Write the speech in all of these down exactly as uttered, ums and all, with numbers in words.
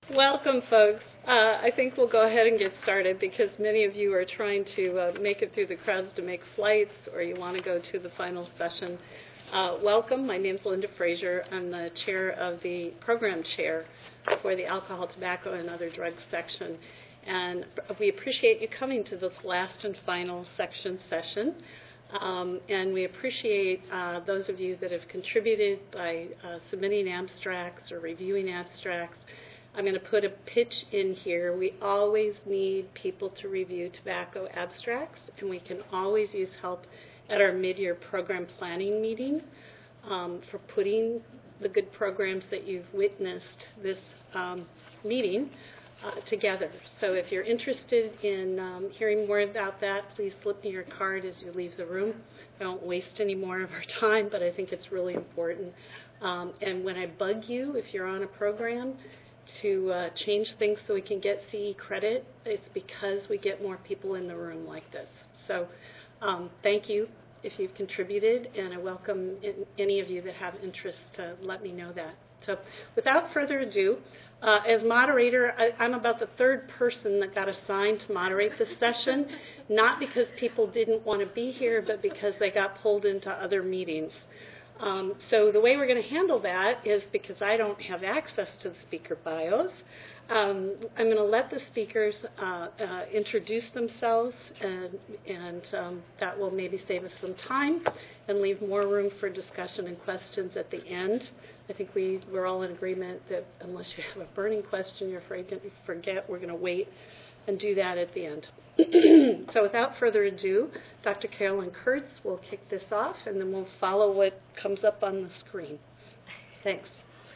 Welcome, folks. Uh, I think we'll go ahead and get started because many of you are trying to uh, make it through the crowds to make flights, or you want to go to the final session. Uh, welcome. My name is Linda Frazier. I'm the chair of the program chair for the Alcohol, Tobacco, and Other Drugs section. And we appreciate you coming to this last and final section session. Um, and we appreciate uh, those of you that have contributed by uh, submitting abstracts or reviewing abstracts. I'm going to put a pitch in here. We always need people to review tobacco abstracts, and we can always use help at our mid-year program planning meeting um, for putting the good programs that you've witnessed this um, meeting uh, together. So if you're interested in um, hearing more about that, please slip me your card as you leave the room. I don't waste any more of our time, but I think it's really important. Um, and when I bug you, if you're on a program, to uh, change things so we can get C E credit, it's because we get more people in the room like this. So um, thank you if you've contributed, and I welcome in, any of you that have interest to let me know that. So without further ado, uh, as moderator, I, I'm about the third person that got assigned to moderate this session, not because people didn't want to be here, but because they got pulled into other meetings. Um, so the way we're going to handle that is, because I don't have access to the speaker bios, um, I'm going to let the speakers uh, uh, introduce themselves, and, and um, that will maybe save us some time and leave more room for discussion and questions at the end. I think we, we're all in agreement that unless you have a burning question you're afraid to forget, we're going to wait and do that at the end. So without further ado, Doctor Carolyn Kurtz will kick this off, and then we'll follow what comes up on the screen. Thanks.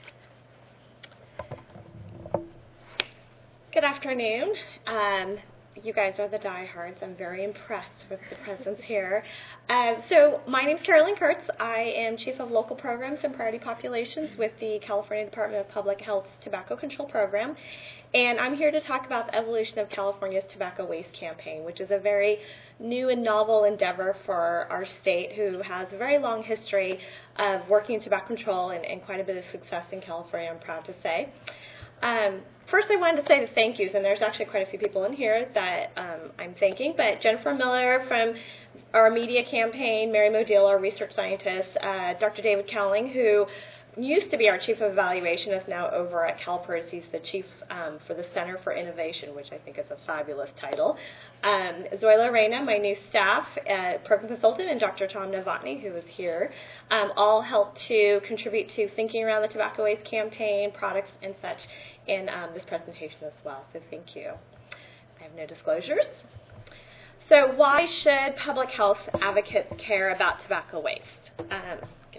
Good afternoon. Um, you guys are the diehards. I'm very impressed with the presence here. Uh, so my name is Carolyn Kurtz. I am Chief of Local Programs and Priority Populations with the California Department of Public Health Tobacco Control Program. And I'm here to talk about the evolution of California's tobacco waste campaign, which is a very new and novel endeavor for our state, who has a very long history of working in tobacco control and, and quite a bit of success in California, I'm proud to say. Um, first, I wanted to say the thank yous, and there's actually quite a few people in here that um, I'm thanking, but Jennifer Miller from our media campaign, Mary Modil, our research scientist, uh, Doctor David Cowling, who used to be our Chief of Evaluation, is now over at CalPERS. He's the Chief um, for the Center for Innovation, which I think is a fabulous title. Um, Zoila Reyna, my new staff, uh, program consultant, and Doctor Tom Novotny, who is here, um, all helped to contribute to thinking around the tobacco waste campaign, products, and such in um, this presentation as well. So thank you. I have no disclosures. So why should public health advocates care about tobacco waste? Um,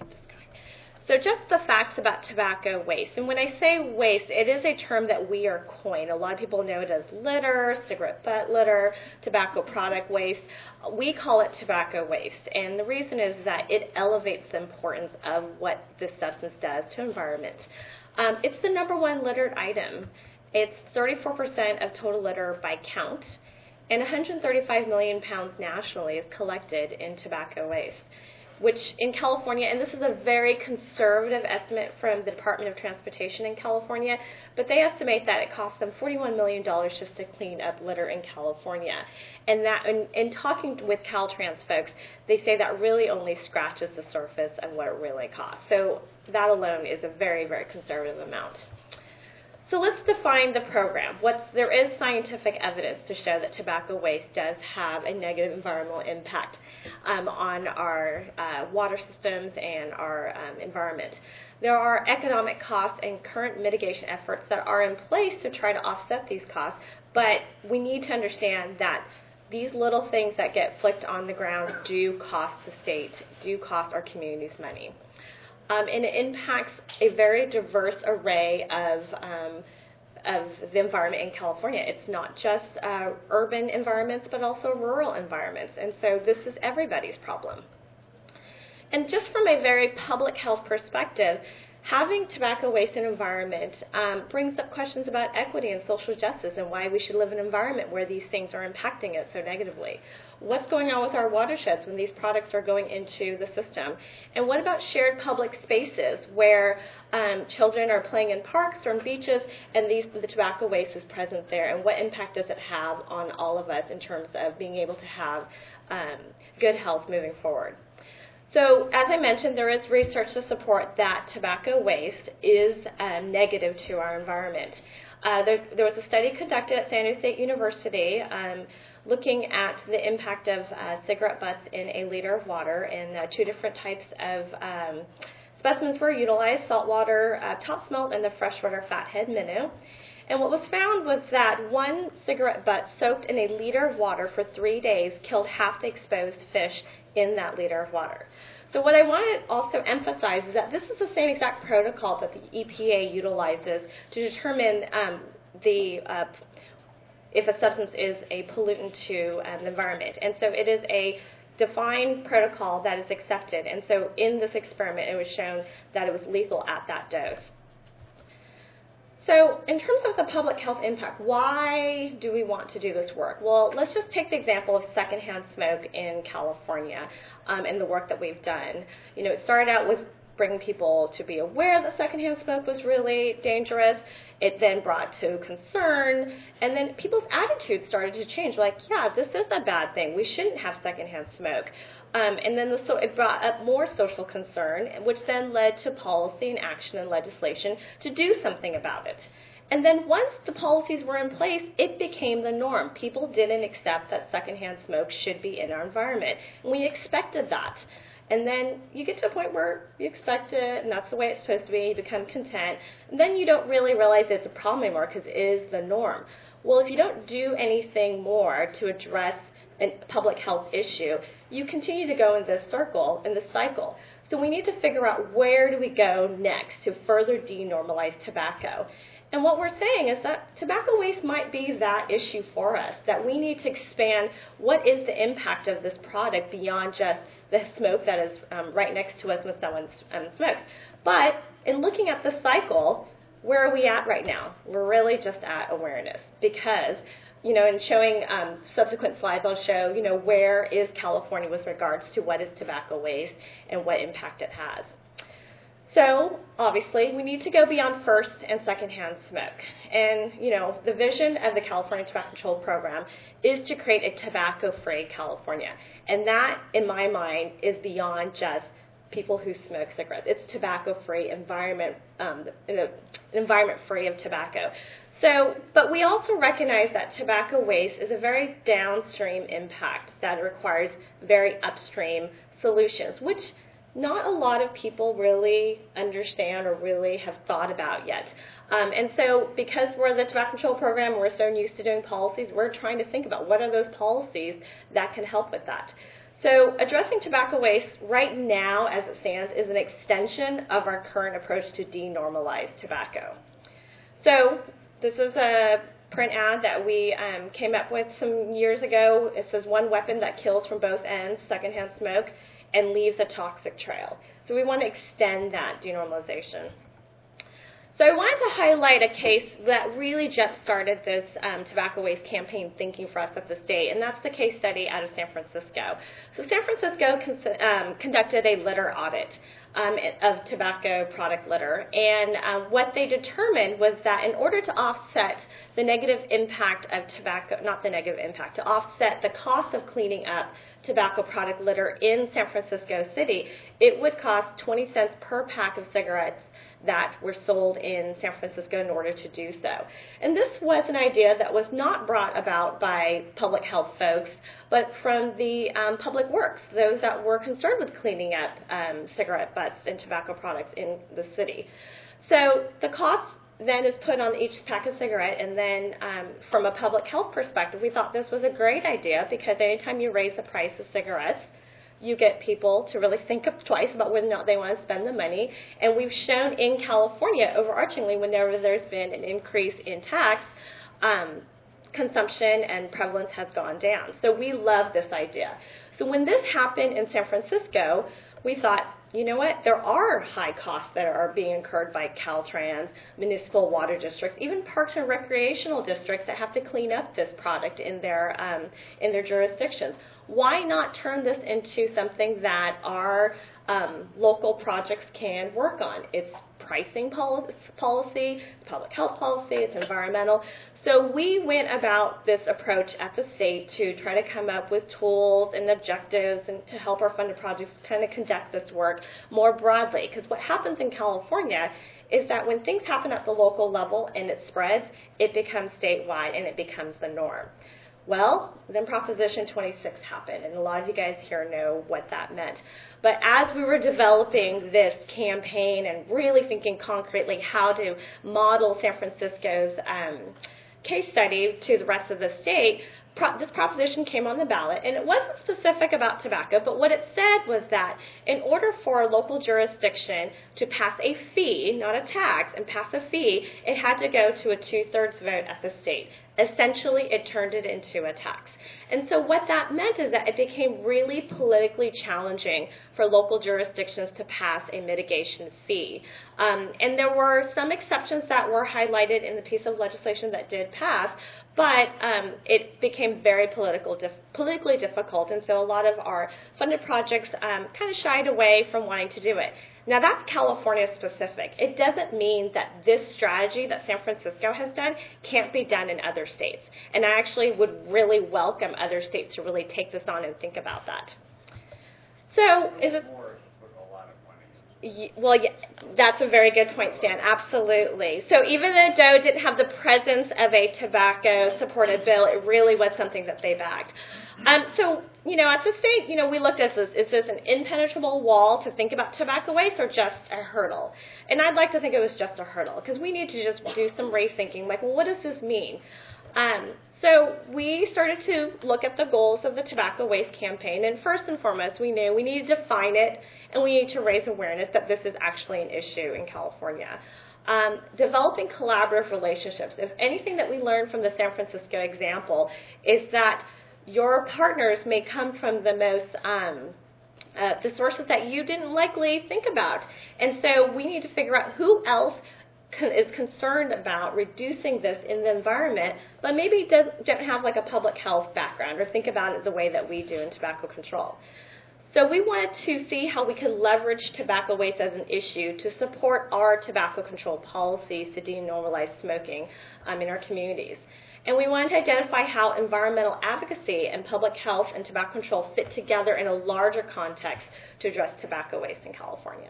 So just the facts about tobacco waste. And when I say waste, it is a term that we are coined. A lot of people know it as litter, cigarette butt litter, tobacco product waste. We call it tobacco waste. And the reason is that it elevates the importance of what this substance does to environment. Um, it's the number one littered item. It's thirty-four percent of total litter by count. And one hundred thirty-five million pounds nationally is collected in tobacco waste, which in California, and this is a very conservative estimate from the Department of Transportation in California, but they estimate that it costs them forty-one million dollars just to clean up litter in California. And that, in, in talking with Caltrans folks, they say that really only scratches the surface of what it really costs. So that alone is a very, very conservative amount. So let's define the program. What's, there is scientific evidence to show that tobacco waste does have a negative environmental impact um, on our uh, water systems and our um, environment. There are economic costs and current mitigation efforts that are in place to try to offset these costs, but we need to understand that these little things that get flicked on the ground do cost the state, do cost our communities money. Um, and it impacts a very diverse array of, um, of the environment in California. It's not just uh, urban environments, but also rural environments. And so this is everybody's problem. And just from a very public health perspective, having tobacco waste and environment um, brings up questions about equity and social justice and why we should live in an environment where these things are impacting it so negatively. What's going on with our watersheds when these products are going into the system? And what about shared public spaces where um, children are playing in parks or on beaches and these, the tobacco waste is present there? And what impact does it have on all of us in terms of being able to have um, good health moving forward? So, as I mentioned, there is research to support that tobacco waste is um, negative to our environment. Uh, there, there was a study conducted at San Jose State University um, looking at the impact of uh, cigarette butts in a liter of water, and uh, two different types of um, specimens were utilized, saltwater uh, top smelt and the freshwater fathead minnow. And what was found was that one cigarette butt soaked in a liter of water for three days killed half the exposed fish in that liter of water. So what I want to also emphasize is that this is the same exact protocol that the E P A utilizes to determine um, the uh, if a substance is a pollutant to um, the environment. And so it is a defined protocol that is accepted. And so in this experiment, it was shown that it was lethal at that dose. So in terms of the public health impact, why do we want to do this work? Well, let's just take the example of secondhand smoke in California um, and the work that we've done. You know, it started out with bringing people to be aware that secondhand smoke was really dangerous. It then brought to concern, and then people's attitudes started to change. Like, yeah, this is a bad thing. We shouldn't have secondhand smoke. Um, and then the, so it brought up more social concern, which then led to policy and action and legislation to do something about it. And then once the policies were in place, it became the norm. People didn't accept that secondhand smoke should be in our environment. And we expected that. And then you get to a point where you expect it, and that's the way it's supposed to be. You become content. And then you don't really realize it's a problem anymore because it is the norm. Well, if you don't do anything more to address a public health issue, you continue to go in this circle, in this cycle. So we need to figure out where do we go next to further denormalize tobacco. And what we're saying is that tobacco waste might be that issue for us, that we need to expand what is the impact of this product beyond just the smoke that is um, right next to us when someone um, smokes. But in looking at the cycle, where are we at right now? We're really just at awareness because, you know, in showing um, subsequent slides, I'll show, you know, where is California with regards to what is tobacco waste and what impact it has. So, obviously, we need to go beyond first and secondhand smoke. And, you know, the vision of the California Tobacco Control Program is to create a tobacco-free California. And that, in my mind, is beyond just people who smoke cigarettes. It's tobacco-free environment, um, an environment free of tobacco. So, but we also recognize that tobacco waste is a very downstream impact that requires very upstream solutions, which not a lot of people really understand or really have thought about yet. Um, and so because we're the Tobacco Control Program, we're so used to doing policies, we're trying to think about what are those policies that can help with that. So addressing tobacco waste right now as it stands is an extension of our current approach to denormalize tobacco. So this is a print ad that we um, came up with some years ago. It says one weapon that kills from both ends, secondhand smoke, and leaves a toxic trail. So we want to extend that denormalization. So I wanted to highlight a case that really jump-started this um, tobacco waste campaign thinking for us at the state, and that's the case study out of San Francisco. So San Francisco con- um, conducted a litter audit um, of tobacco product litter, and um, what they determined was that in order to offset the negative impact of tobacco, not the negative impact, to offset the cost of cleaning up tobacco product litter in San Francisco City, it would cost twenty cents per pack of cigarettes that were sold in San Francisco in order to do so. And this was an idea that was not brought about by public health folks, but from the um, public works, those that were concerned with cleaning up um, cigarette butts and tobacco products in the city. So the cost then is put on each pack of cigarette, and then um, from a public health perspective, we thought this was a great idea because anytime you raise the price of cigarettes, you get people to really think up twice about whether or not they want to spend the money. And we've shown in California, overarchingly, whenever there's been an increase in tax, um, consumption and prevalence has gone down. So we love this idea. So when this happened in San Francisco, we thought, you know what, there are high costs that are being incurred by Caltrans, municipal water districts, even parks and recreational districts that have to clean up this product in their, um, in their jurisdictions. Why not turn this into something that our um, local projects can work on? It's pricing policy, it's public health policy, it's environmental. So we went about this approach at the state to try to come up with tools and objectives and to help our funded projects kind of conduct this work more broadly. Because what happens in California is that when things happen at the local level and it spreads, it becomes statewide and it becomes the norm. Well, then Proposition twenty-six happened, and a lot of you guys here know what that meant. But as we were developing this campaign and really thinking concretely how to model San Francisco's um, case study to the rest of the state, pro- this proposition came on the ballot, and it wasn't specific about tobacco, but what it said was that in order for a local jurisdiction to pass a fee, not a tax, and pass a fee, it had to go to a two-thirds vote at the state. Essentially, it turned it into a tax. And so what that meant is that it became really politically challenging for local jurisdictions to pass a mitigation fee. Um, and there were some exceptions that were highlighted in the piece of legislation that did pass, but um, it became very political, dif- politically difficult, and so a lot of our funded projects um, kind of shied away from wanting to do it. Now, that's California specific. It doesn't mean that this strategy that San Francisco has done can't be done in other states. And I actually would really welcome other states to really take this on and think about that. So, is it... Well, yeah, that's a very good point, Stan. Absolutely. So even though Doe didn't have the presence of a tobacco-supported bill, it really was something that they backed. Um, so, you know, at the state, you know, we looked at this. Is this an impenetrable wall to think about tobacco waste or just a hurdle? And I'd like to think it was just a hurdle because we need to just do some rethinking. Like, well, what does this mean? Um, so we started to look at the goals of the tobacco waste campaign. And first and foremost, we knew we needed to define it, and we need to raise awareness that this is actually an issue in California. Um, developing collaborative relationships. If anything that we learned from the San Francisco example is that your partners may come from the most, um, uh, the sources that you didn't likely think about. And so we need to figure out who else is concerned about reducing this in the environment, but maybe does, don't have like a public health background or think about it the way that we do in tobacco control. So we wanted to see how we could leverage tobacco waste as an issue to support our tobacco control policies to denormalize smoking um, in our communities. And we wanted to identify how environmental advocacy and public health and tobacco control fit together in a larger context to address tobacco waste in California.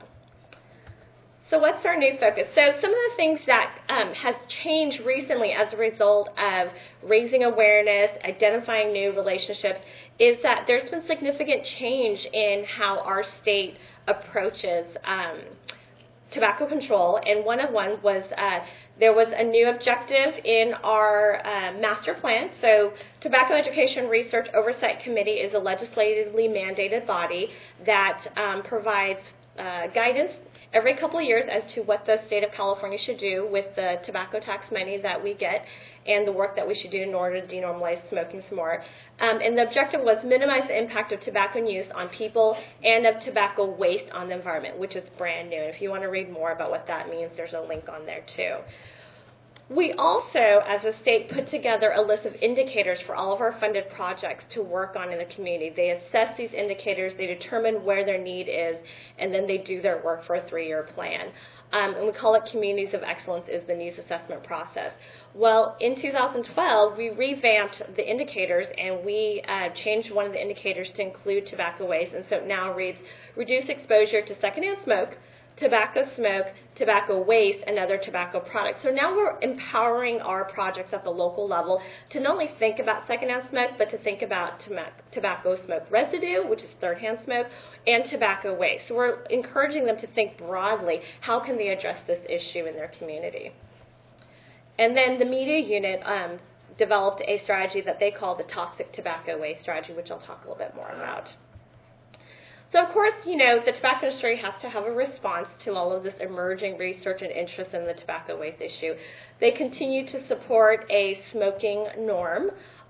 So what's our new focus? So some of the things that um, has changed recently as a result of raising awareness, identifying new relationships, is that there's been significant change in how our state approaches um, tobacco control. And one of one was uh, there was a new objective in our uh, master plan. So Tobacco Education Research Oversight Committee is a legislatively mandated body that um, provides uh, guidance every couple of years as to what the state of California should do with the tobacco tax money that we get and the work that we should do in order to denormalize smoking some more. Um, and the objective was minimize the impact of tobacco use on people and of tobacco waste on the environment, which is brand new. And if you want to read more about what that means, there's a link on there too. We also, as a state, put together a list of indicators for all of our funded projects to work on in the community. They assess these indicators, they determine where their need is, and then they do their work for a three-year plan. Um, and we call it Communities of Excellence is the needs assessment process. Well, in two thousand twelve, we revamped the indicators, and we uh, changed one of the indicators to include tobacco waste, and so it now reads, reduce exposure to secondhand smoke, tobacco smoke, tobacco waste, and other tobacco products. So now we're empowering our projects at the local level to not only think about secondhand smoke, but to think about tobacco smoke residue, which is third-hand smoke, and tobacco waste. So we're encouraging them to think broadly, how can they address this issue in their community? And then the media unit um, developed a strategy that they call the toxic tobacco waste strategy, which I'll talk a little bit more about. So, of course, you know, the tobacco industry has to have a response to all of this emerging research and interest in the tobacco waste issue. They continue to support a smoking norm,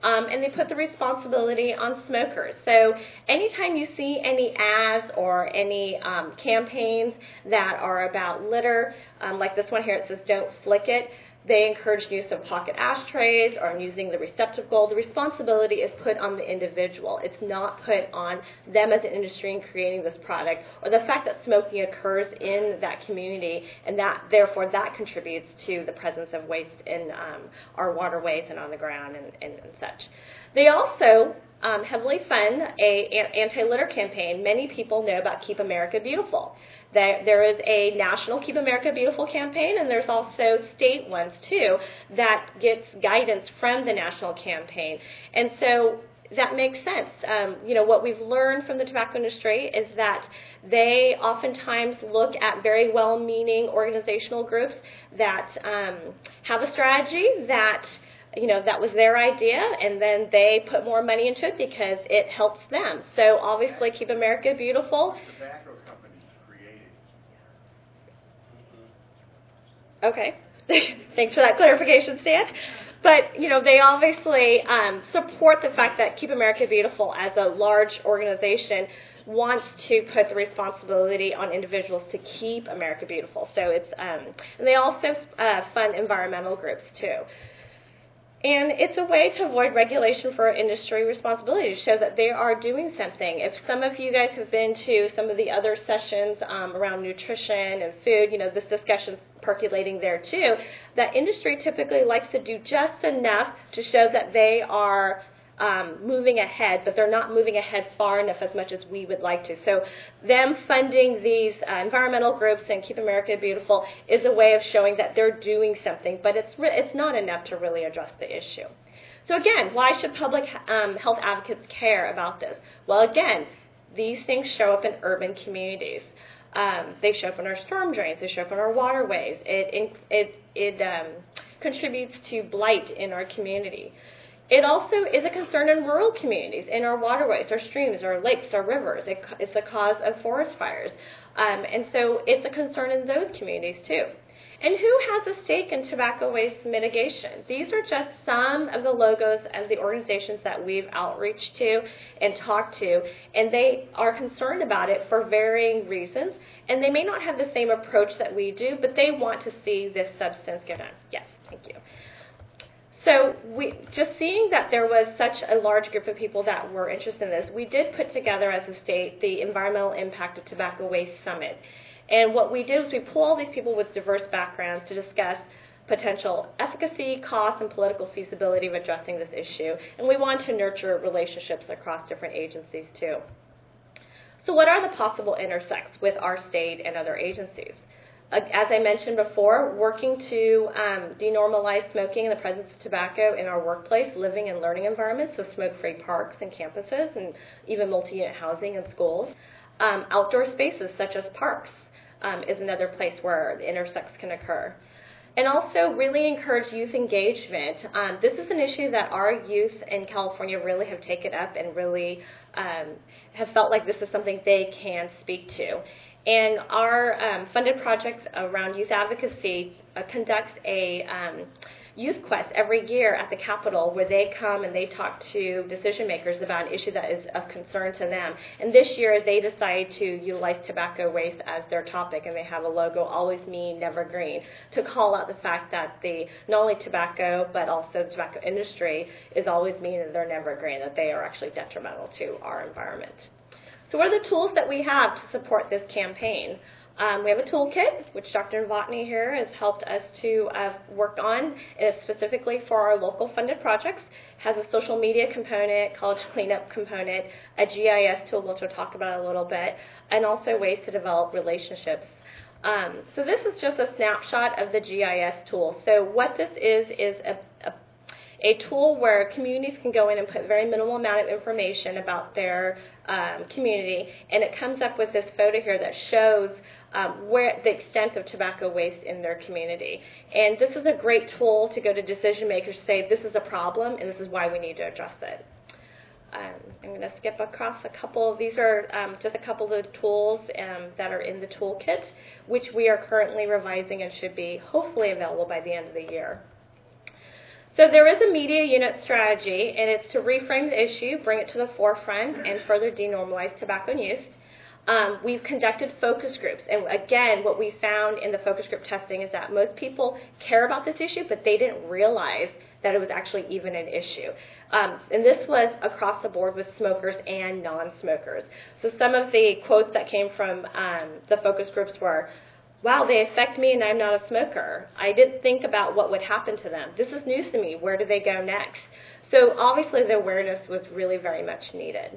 Um, and they put the responsibility on smokers. So anytime you see any ads or any um, campaigns that are about litter, um, like this one here, it says don't flick it, they encourage use of pocket ashtrays or using the receptacle. The responsibility is put on the individual. It's not put on them as an industry in creating this product, or the fact that smoking occurs in that community, and that therefore that contributes to the presence of waste in um, our waterways and on the ground and, and, and such. They also um, heavily fund a an anti-litter campaign. Many people know about Keep America Beautiful. There, there is a national Keep America Beautiful campaign, and there's also state ones, too, that gets guidance from the national campaign. And so that makes sense. Um, you know, what we've learned from the tobacco industry is that they oftentimes look at very well-meaning organizational groups that um, have a strategy that, you know, that was their idea, and then they put more money into it because it helps them. So obviously Keep America Beautiful. Okay. Thanks for that clarification, Stan. But, you know, they obviously um, support the fact that Keep America Beautiful as a large organization wants to put the responsibility on individuals to keep America beautiful. So it's, um, and they also uh, fund environmental groups, too. And it's a way to avoid regulation for industry responsibility, to show that they are doing something. If some of you guys have been to some of the other sessions um, around nutrition and food, you know, this discussion's percolating there too, that industry typically likes to do just enough to show that they are um, moving ahead, but they're not moving ahead far enough as much as we would like to. So them funding these uh, environmental groups and Keep America Beautiful is a way of showing that they're doing something, but it's, re- it's not enough to really address the issue. So again, why should public um, health advocates care about this? Well, again, these things show up in urban communities. Um, they show up in our storm drains. They show up in our waterways. It, it, it um, contributes to blight in our community. It also is a concern in rural communities, in our waterways, our streams, our lakes, our rivers. It, it's a cause of forest fires. Um, and so it's a concern in those communities too. And who has a stake in tobacco waste mitigation? These are just some of the logos of the organizations that we've outreached to and talked to, and they are concerned about it for varying reasons. And they may not have the same approach that we do, but they want to see this substance go down. Yes, thank you. So we, just seeing that there was such a large group of people that were interested in this, we did put together as a state the Environmental Impact of Tobacco Waste Summit. And what we did is we pull all these people with diverse backgrounds to discuss potential efficacy, cost, and political feasibility of addressing this issue. And we want to nurture relationships across different agencies too. So what are the possible intersects with our state and other agencies? As I mentioned before, working to um, denormalize smoking in the presence of tobacco in our workplace, living and learning environments, so smoke-free parks and campuses, and even multi-unit housing and schools. Um, outdoor spaces such as parks um, is another place where the intersects can occur. And also really encourage youth engagement. Um, this is an issue that our youth in California really have taken up and really um, have felt like this is something they can speak to. And our um, funded project around youth advocacy uh, conducts a um, youth quest every year at the Capitol, where they come and they talk to decision makers about an issue that is of concern to them. And this year they decided to utilize tobacco waste as their topic, and they have a logo, Always Me, Never Green, to call out the fact that the not only tobacco but also the tobacco industry is always mean that they're never green, that they are actually detrimental to our environment. So what are the tools that we have to support this campaign? Um, we have a toolkit, which Doctor Novotny here has helped us to uh, work on. It's specifically for our local funded projects. It has a social media component, college cleanup component, a G I S tool, which we'll talk about a little bit, and also ways to develop relationships. Um, so this is just a snapshot of the G I S tool. So what this is is a, a a tool where communities can go in and put very minimal amount of information about their um, community, and it comes up with this photo here that shows um, where the extent of tobacco waste in their community. And this is a great tool to go to decision makers to say, this is a problem and this is why we need to address it. Um, I'm going to skip across a couple. These are um, just a couple of the tools um, that are in the toolkit, which we are currently revising and should be hopefully available by the end of the year. So there is a media unit strategy, and it's to reframe the issue, bring it to the forefront, and further denormalize tobacco use. Um, we've conducted focus groups, and again, what we found in the focus group testing is that most people care about this issue, but they didn't realize that it was actually even an issue. Um, and this was across the board with smokers and non-smokers. So some of the quotes that came from um, the focus groups were, wow, they affect me and I'm not a smoker. I didn't think about what would happen to them. This is news to me. Where do they go next? So obviously the awareness was really very much needed.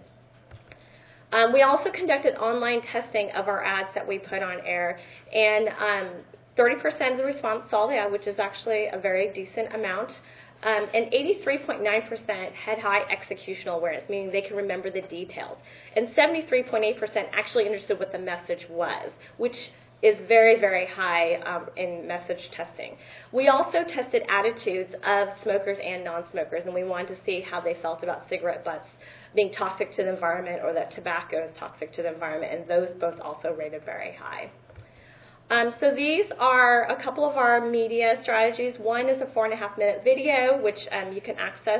Um, we also conducted online testing of our ads that we put on air, and um, thirty percent of the response saw the ad, which is actually a very decent amount, um, and eighty-three point nine percent had high executional awareness, meaning they can remember the details, and seventy-three point eight percent actually understood what the message was, which is very, very high um, in message testing. We also tested attitudes of smokers and non-smokers, and we wanted to see how they felt about cigarette butts being toxic to the environment or that tobacco is toxic to the environment, and those both also rated very high. Um, so these are a couple of our media strategies. One is a four and a half minute video, which um, you can access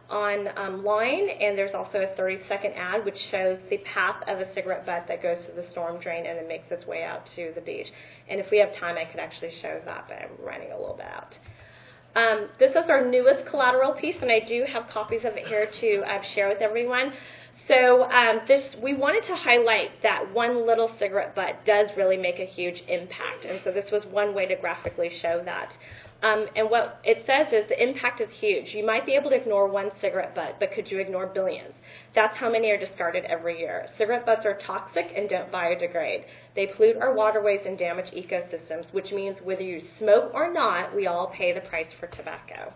online, and there's also a thirty second ad which shows the path of a cigarette butt that goes to the storm drain and then makes its way out to the beach. And if we have time, I could actually show that, but I'm running a little bit out. Um, this is our newest collateral piece, and I do have copies of it here to uh, share with everyone. So um, this, we wanted to highlight that one little cigarette butt does really make a huge impact, and so this was one way to graphically show that. Um, and what it says is the impact is huge. You might be able to ignore one cigarette butt, but could you ignore billions? That's how many are discarded every year. Cigarette butts are toxic and don't biodegrade. They pollute our waterways and damage ecosystems, which means whether you smoke or not, we all pay the price for tobacco.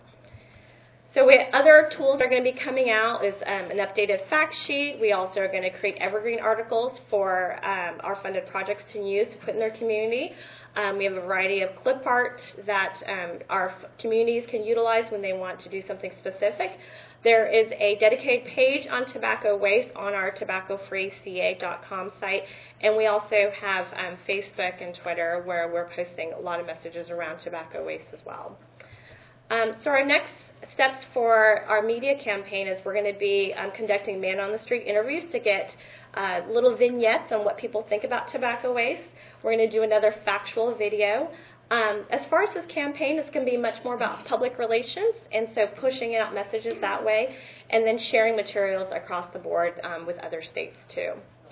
So we, other tools are going to be coming out is um, an updated fact sheet. We also are going to create evergreen articles for um, our funded projects to use to put in their community. Um, we have a variety of clip art that um, our communities can utilize when they want to do something specific. There is a dedicated page on tobacco waste on our tobacco free C A dot com site, and we also have um, Facebook and Twitter where we're posting a lot of messages around tobacco waste as well. Um, so our next steps for our media campaign is we're going to be um, conducting man-on-the-street interviews to get uh, little vignettes on what people think about tobacco waste. We're going to do another factual video. Um, as far as this campaign, it's going to be much more about public relations, and so pushing out messages that way, and then sharing materials across the board um, with other states too.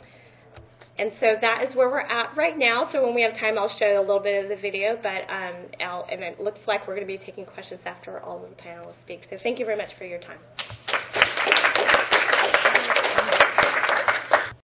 And so that is where we're at right now. So when we have time, I'll show you a little bit of the video, but um, I'll, and it looks like we're going to be taking questions after all of the panelists speak. So thank you very much for your time.